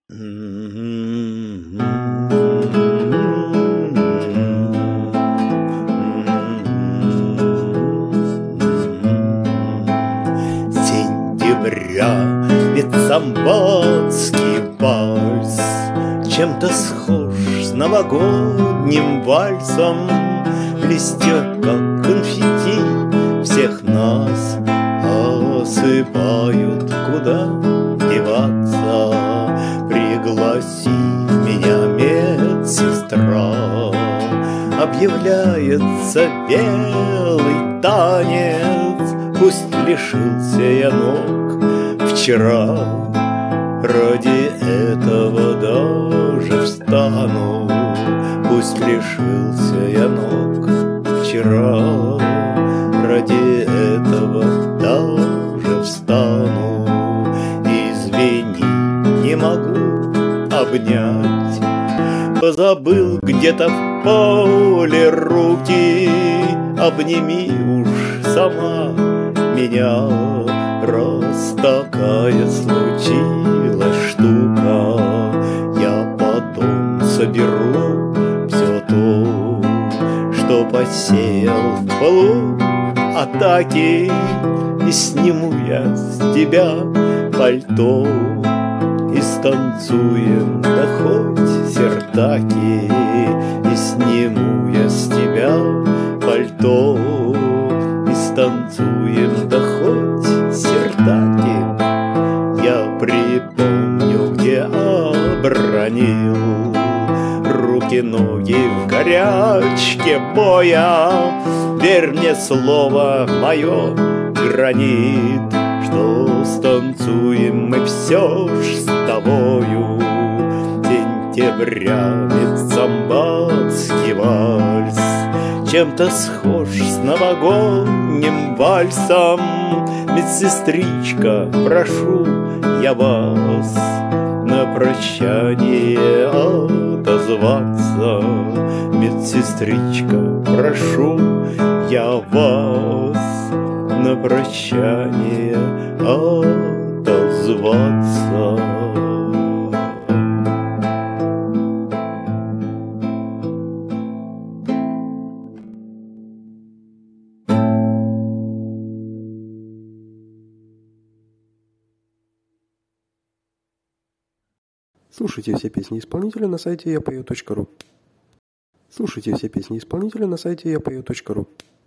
Сентября, ведь самбатский вальс чем-то схож с новогодним вальсом. Листья, как конфетти, всех нас осыпают. Куда деваться? Пригласи меня, медсестра. Объявляется белый танец. Пусть лишился я ног вчера, ради этого даже встану. Пусть лишился я ног вчера, ради этого даже встану. Извини, не могу обнять, позабыл где-то в поле руки. Обними уж сама меня, раз такая случилась штука. Я потом соберу все то, что посеял в полу атаки, и сниму я с тебя пальто, и станцуем, да хоть сертаки. И сниму я с тебя пальто, и станцуем, да хоть сертаки. Я припомню, где обронил руки-ноги в горячке боя. Верь мне, слово мое гранит, что станцуем мы все ж с тобою. Сентября, ведь самбатский вальс чем-то схож с новогодним вальсом. Медсестричка, прошу я вас на прощание отозваться. Медсестричка, прошу я вас на прощание отозваться. Слушайте все песни исполнителя на сайте yapою.ru. Слушайте все песни исполнителя на сайте yapою.ru.